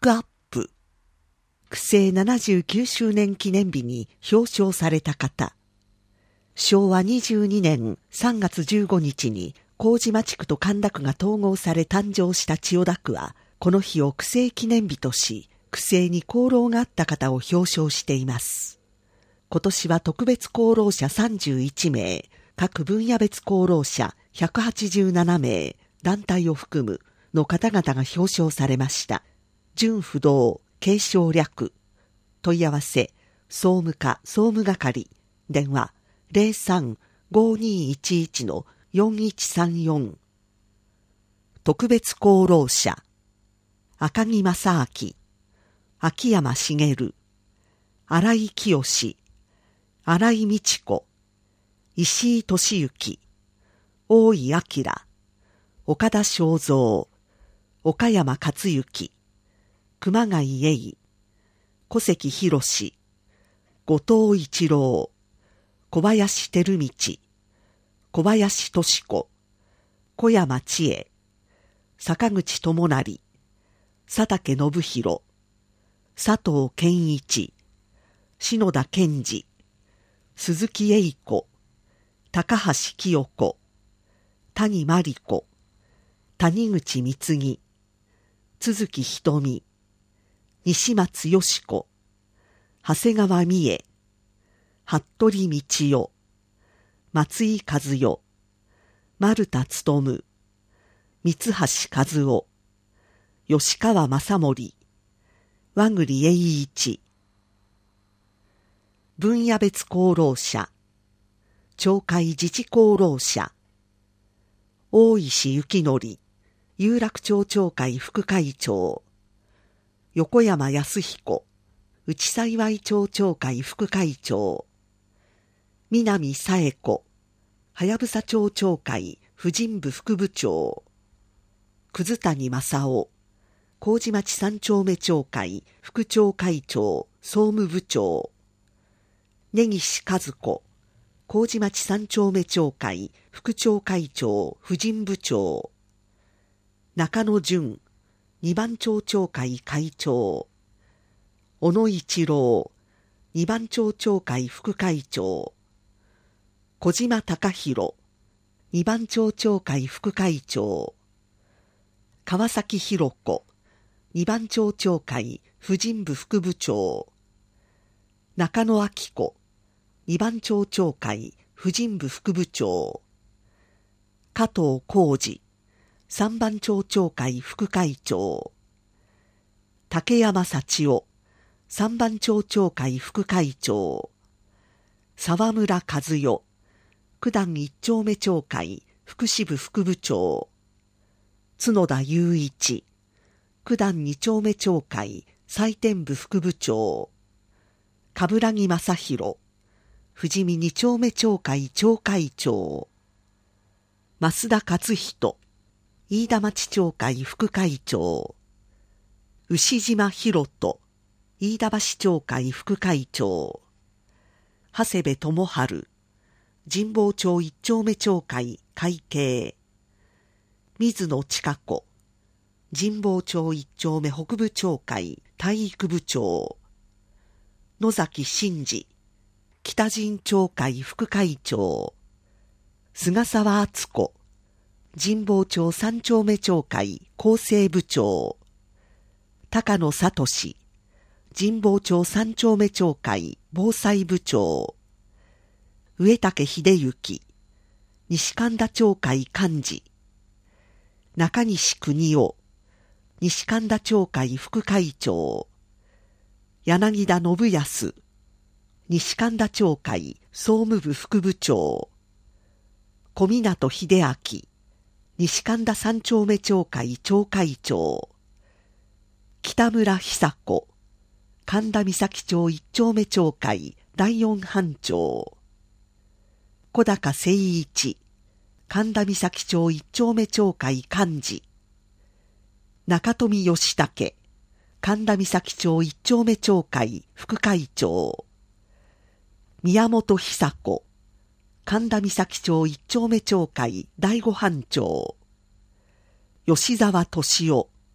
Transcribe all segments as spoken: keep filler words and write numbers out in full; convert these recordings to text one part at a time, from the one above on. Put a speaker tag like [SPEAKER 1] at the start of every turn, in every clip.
[SPEAKER 1] クアップ。区政ななじゅうきゅうしゅうねん記念日に表彰された方。しょうわにじゅうにねんさんがつじゅうごにちに麹町区と神田区が統合され誕生した千代田区は、この日を区政記念日とし、区政に功労があった方を表彰しています。今年は特別功労者さんじゅういちめい、各分野別功労者ひゃくはちじゅうななめい、団体を含むの方々が表彰されました。準不動、継承略。問い合わせ、総務課総務係、電話 ゼロさん ごにいちいち よんいちさんよん。特別功労者、赤木正明、秋山茂、新井清、新井美智子、石井俊之、大井明、岡田正三、岡山克之、熊谷栄、小関博、後藤一郎、小林照道、小林俊子、小山千恵、坂口智成、佐竹信弘、佐藤健一、篠田健二、鈴木栄子、高橋清子、谷真理子、谷口光木、都築瞳、西松よし子、長谷川美恵、服部道代、松井和代、丸田勉、三橋和夫、吉川正盛、和栗栄一。分野別功労者、町会自治功労者、大石幸則、有楽町町会副会長、横山康彦、内幸町町会副会長、南紗恵子、はやぶさ町町会婦人部副部長、葛谷正夫、麹町三丁目町会副町会長総務部長、根岸和子、麹町三丁目町会副町会長婦人部長、中野淳、二番町町会会長、小野一郎、二番町町会副会長、小島貴弘、二番町町会副会長、川崎博子、二番町町会婦人部副部長、中野明子、二番町町会婦人部副部長、加藤浩二、三番町町会副会長、竹山幸男、三番町町会副会長、沢村和代、九段一丁目町会福祉部副部長、角田雄一、九段二丁目町会採点部副部長、冠城正宏、富士見二丁目町会町会長、増田勝人、飯田町町会副会長、牛島博人、飯田橋町会副会長、長谷部智春、神保町一丁目町会会計、水野千佳子、神保町一丁目北部町会体育部長、野崎真二、北神町会副会長、菅沢敦子、神保町三丁目町会構成部長、高野聡、神保町三丁目町会防災部長、上竹秀之、西神田町会幹事、中西邦夫、西神田町会副会長、柳田信康、西神田町会総務部副部長、小湊秀明、西神田三丁目町会町会長、北村久子、神田岬町一丁目町会第四班長、小高誠一、神田岬町一丁目町会幹事、中富義武、神田岬町一丁目町会副会長、宮本久子、神田岬町一丁目町会第五班長、吉沢敏夫、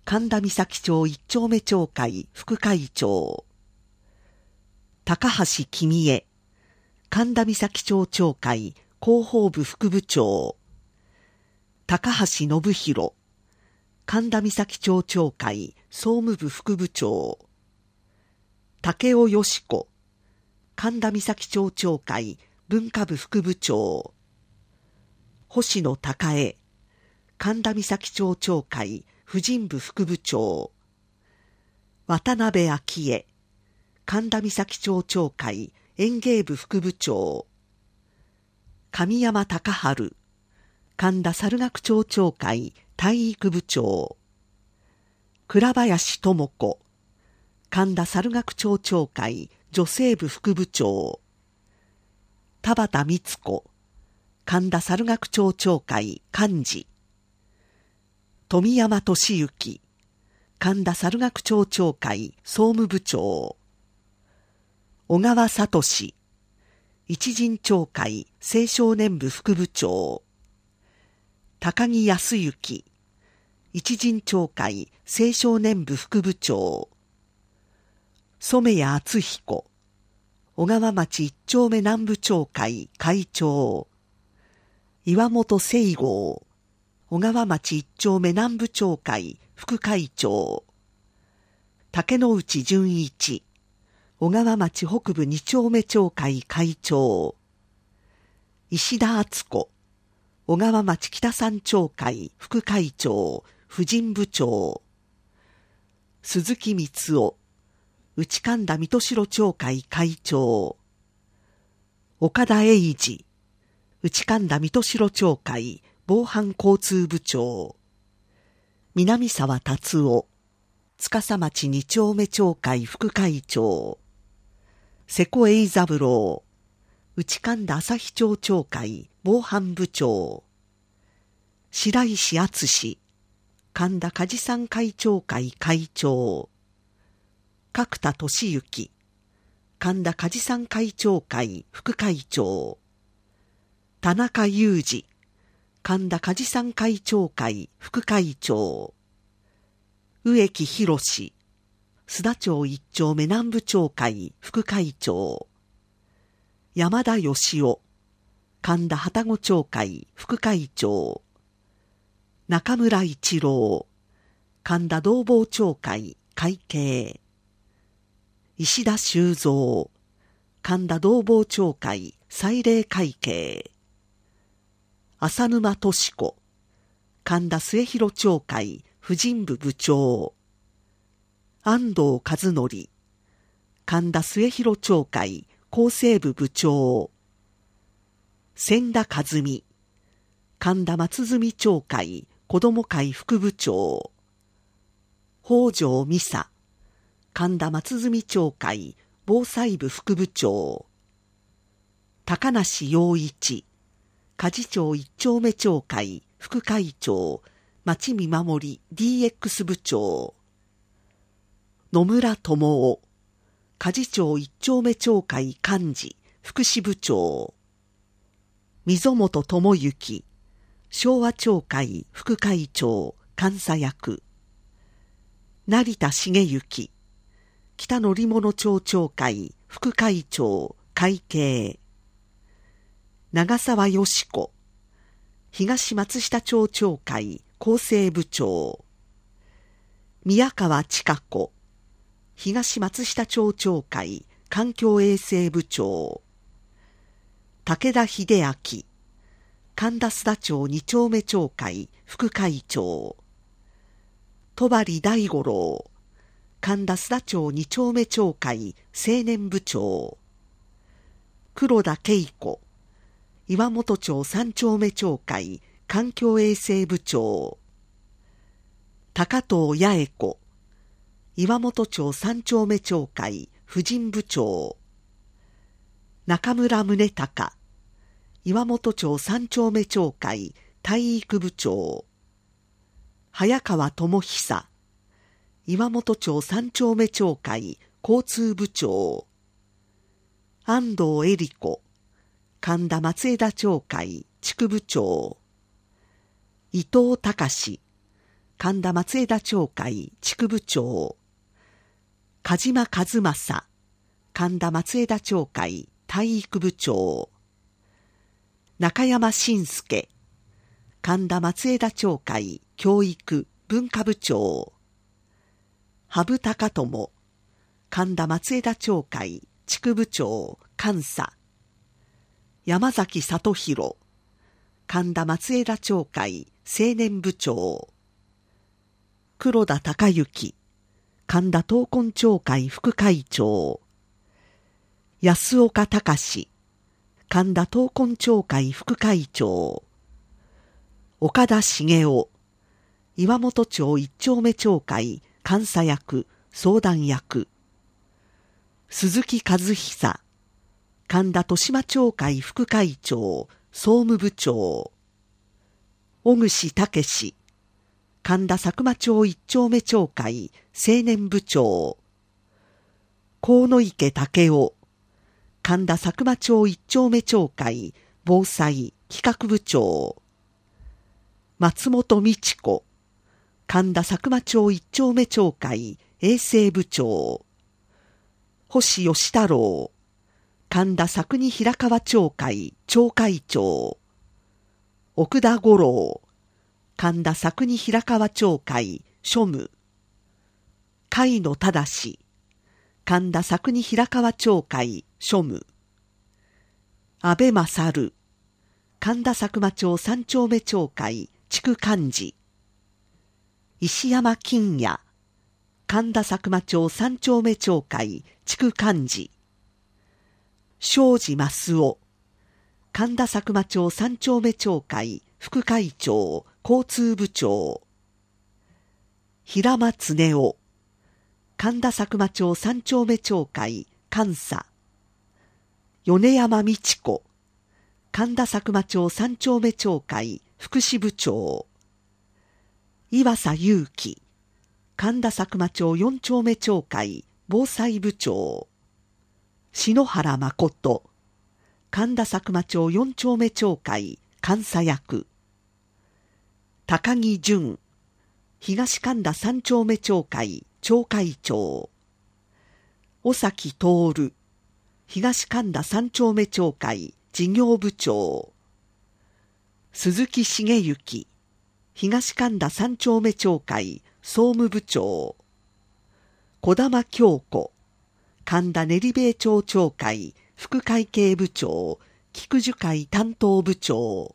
[SPEAKER 1] 神田岬町一丁目町会副会長、高橋公恵、神田岬町町会広報部副部長、高橋信弘、神田岬町町会総務部副部長、竹尾よし子、神田岬町町会文化部副部長、星野孝恵、神田岬町町会婦人部副部長、渡辺昭恵、神田岬町町会園芸部副部長、神山隆治、神田猿楽町町会体育部長、倉林智子、神田猿楽町町会女性部副部長、田畑光子、神田猿楽町町会幹事、富山俊之、神田猿楽町町会総務部長、小川聡、一陣町会青少年部副部長、高木康之、一陣町会青少年部副部長、染谷敦彦、小川町一丁目南部町会会長、岩本聖剛、小川町一丁目南部町会副会長、竹之内純一、小川町北部二丁目町会会長、石田敦子、小川町北三町会副会長婦人部長、鈴木光夫、内神田水戸代町会会長、岡田英二、内神田水戸代町会防犯交通部長、南沢達夫、司町二丁目町会副会長、瀬古栄三郎、内神田朝日町町会防犯部長、白石敦、神田梶山会長会会長、角田俊之、神田梶山会長会副会長、田中裕二、神田梶山会長会副会長、植木博、須田町一丁目南部町会副会長、山田義夫、神田旅籠町会副会長、中村一郎、神田同房町会会計、石田修造、神田同房町会祭礼会計、浅沼俊子、神田末広町会婦人部部長、安藤和則、神田末広町会厚生部部長、千田和美、神田松住町会子ども会副部長、北条美沙、神田松住町会防災部副部長、高梨洋一、梶町一丁目町会副会長町見守り ディーエックス 部長、野村智夫、梶町一丁目町会幹事福祉部長、溝本智之、昭和町会副会長監査役、成田茂之、北乗物町町会副会長会計、長沢よし子、東松下町町会厚生部長、宮川千佳子、東松下町町会環境衛生部長、武田秀明、神田須田町二丁目町会副会長、戸張大五郎、神田須田町二丁目町会青年部長、黒田恵子、岩本町三丁目町会環境衛生部長、高藤八重子、岩本町三丁目町会婦人部長、中村宗隆、岩本町三丁目町会体育部長、早川智久、岩本町三丁目町会交通部長、安藤恵里子、神田松枝町会地区部長、伊藤隆、 神田松枝町会地区部長、鹿島和正神田松枝町会体育部長、中山信介神田松枝町会教育文化部長、羽生高友神田松枝町会地区部長監査、山崎里弘神田松枝町会青年部長、黒田孝之神田闘魂町会副会長、安岡隆神田闘魂町会副会長、岡田茂雄岩本町一丁目町会監査役相談役、鈴木和久神田豊島町会副会長総務部長、小串武神田佐久間町一丁目町会青年部長、河野池武雄神田佐久間町一丁目町会防災企画部長、松本美智子神田佐久間町一丁目町会衛生部長、星義太郎神田佐久に平川町会町会長、奥田五郎神田佐久に平川町会庶務、甲野忠神田佐久に平川町会庶務、安倍勝神田佐久間町三丁目町会地区幹事、石山金也神田佐久間町三丁目町会地区幹事、庄司益夫神田佐久間町三丁目町会副会長交通部長、平間恒夫神田佐久間町三丁目町会監査、米山美智子神田佐久間町三丁目町会福祉部長、岩佐祐樹神田佐久間町四丁目町会防災部長、篠原誠神田佐久間町四丁目町会監査役、高木淳東神田三丁目町会町会長、尾崎徹東神田三丁目町会事業部長、鈴木茂之東神田三丁目町会総務部長、児玉京子神田練兵町町会副会計部長菊樹会担当部長、